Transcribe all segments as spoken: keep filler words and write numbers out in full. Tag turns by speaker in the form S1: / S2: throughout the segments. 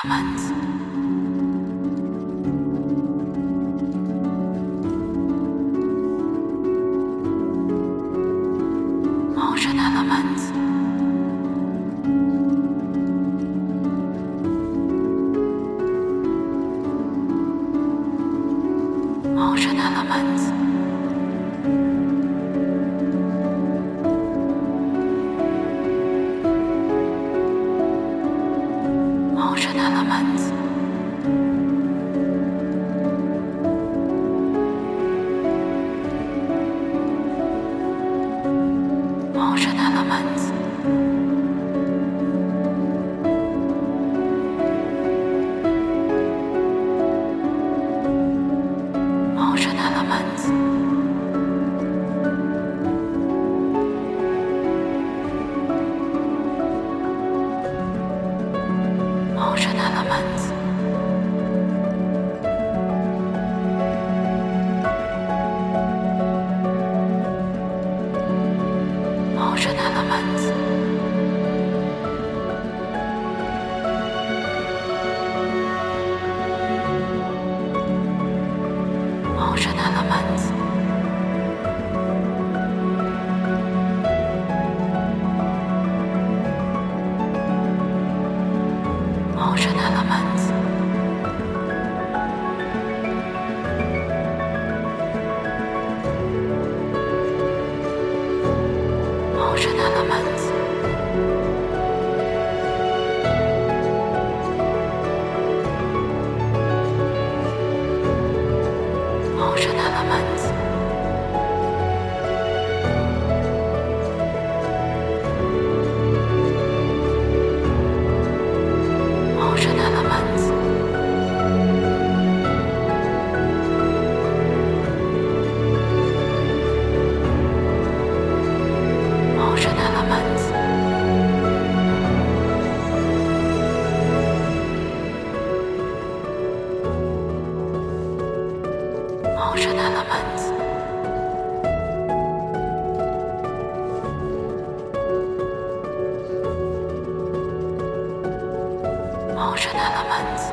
S1: Elements. Motion elements. Motion elements. Motion elements. Motion elements. Motion elements. Motion elements. Motion elements. Motion elements. Motion elements. Motion elements. Motion elements. Motion elements. Motion elements. Motion elements. Motion elements.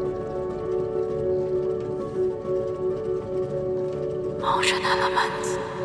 S1: Motion elements.